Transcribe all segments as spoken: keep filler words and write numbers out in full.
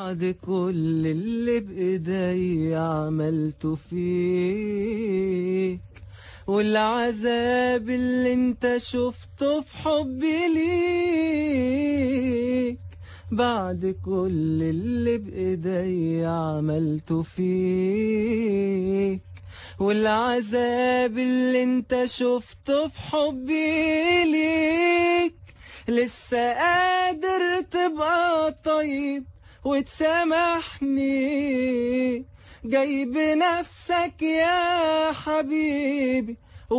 بعد كل اللي بإيدي عملته فيك، والعذاب اللي انت شفته في حبي ليك، بعد كل اللي بإيدي عملته فيك، والعذاب اللي انت شفته في حبي ليك، لسه قادر تبقى طيب وتسامحني، جايب نفسك يا حبيبي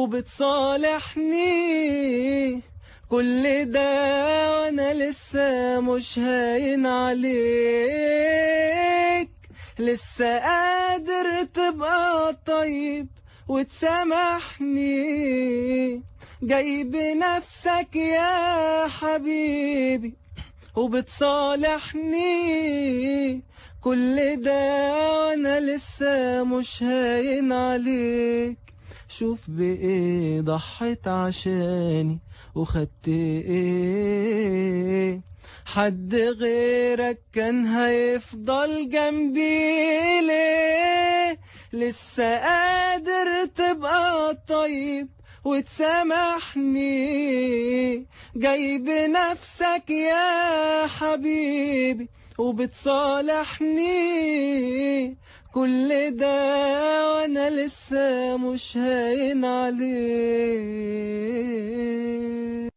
وبتصالحني، كل ده وانا لسه مش هاين عليك، لسه قادر تبقى طيب وتسامحني، جايب نفسك يا حبيبي وبتصالحني، كل ده وانا لسه مش هاين عليك، شوف بايه ضحيت عشاني وخدت ايه، حد غيرك كان هيفضل جنبي ليه، لسه قادر تبقى طيب وتسامحني، جايب نفسك يا حبيبي وبتصالحني، كل ده وانا لسه مش هاين عليك.